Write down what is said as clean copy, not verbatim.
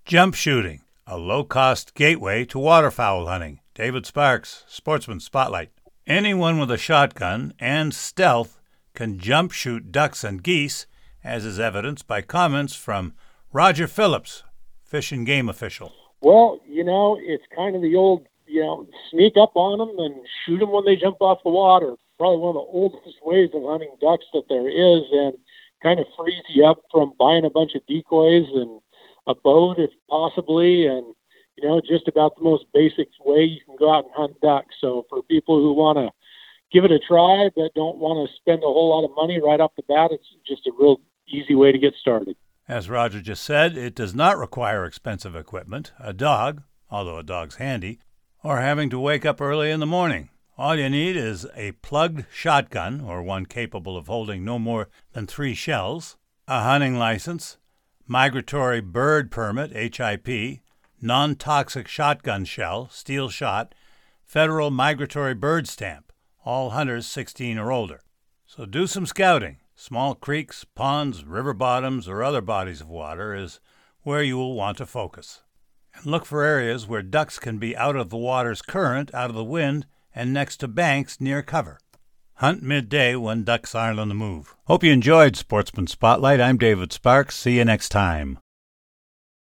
Jump shooting, a low-cost gateway to waterfowl hunting. David Sparks, Sportsman Spotlight. Anyone with a shotgun and stealth can jump shoot ducks and geese, as is evidenced by comments from Roger Phillips, Fish and Game official. Well, it's kind of the old, sneak up on them and shoot them when they jump off the water. Probably one of the oldest ways of hunting ducks that there is, and kind of frees you up from buying a bunch of decoys and a boat, if possibly, and just about the most basic way you can go out and hunt ducks. So for people who want to give it a try but don't want to spend a whole lot of money right off the bat, it's just a real easy way to get started. As Roger just said, it does not require expensive equipment, a dog, although a dog's handy, or having to wake up early in the morning. All you need is a plugged shotgun, or one capable of holding no more than 3 shells, a hunting license, migratory bird permit, HIP, non-toxic shotgun shell, steel shot, federal migratory bird stamp, all hunters 16 or older. So do some scouting. Small creeks, ponds, river bottoms, or other bodies of water is where you will want to focus. And look for areas where ducks can be out of the water's current, out of the wind, and next to banks near cover. Hunt midday when ducks aren't on the move. Hope you enjoyed Sportsman Spotlight. I'm David Sparks. See you next time.